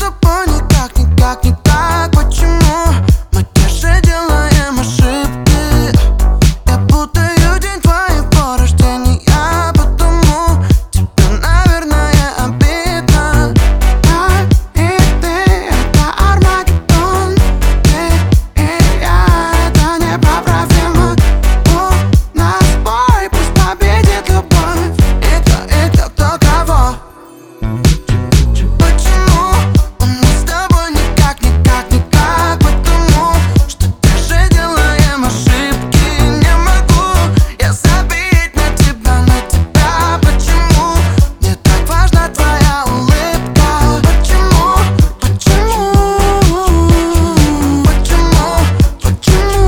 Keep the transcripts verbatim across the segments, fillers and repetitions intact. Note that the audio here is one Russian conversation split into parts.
тобой никак, никак не так. Почему мы те же делаем ошибки? Я путаю день твоего рождения, потому тебе, наверное, обидно. Я и ты — это Армагеддон. Ты и я — это непоправимо. У нас бой, пусть победит любовь. И кто, и кто, кто кого. Почему у нас с тобой никак, никак, никак? Потому что те же делаем ошибки. Не могу я забить на тебя, на тебя. Почему мне так важна твоя улыбка? Почему, почему, почему, почему, почему,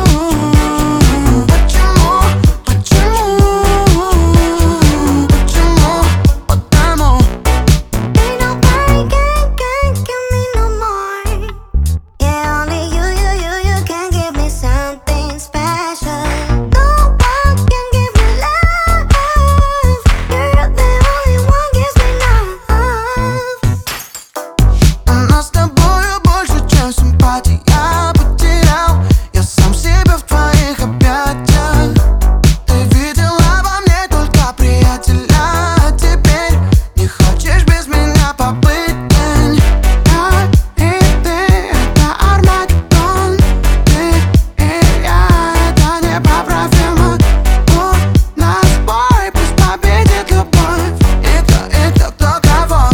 почему, почему, потому. Ain't nobody can, can give me no more. Yeah, only you, you, you, you can give me something special. No one can give me love. You're the only one gives me love. У нас с тобою больше, чем симпатий. Я потерял, я сам себя в твоих объятиях. Ты видела во мне только приятеля, а теперь не хочешь без меня побыть день. Я и ты — это Армагеддон. Ты и я — это непоправимо. У нас бой, пусть победит любовь. И кто, и кто, кто кого.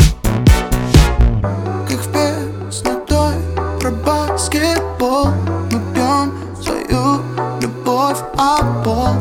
Как в песне той про баскетбол, мы бьем свою любовь об пол.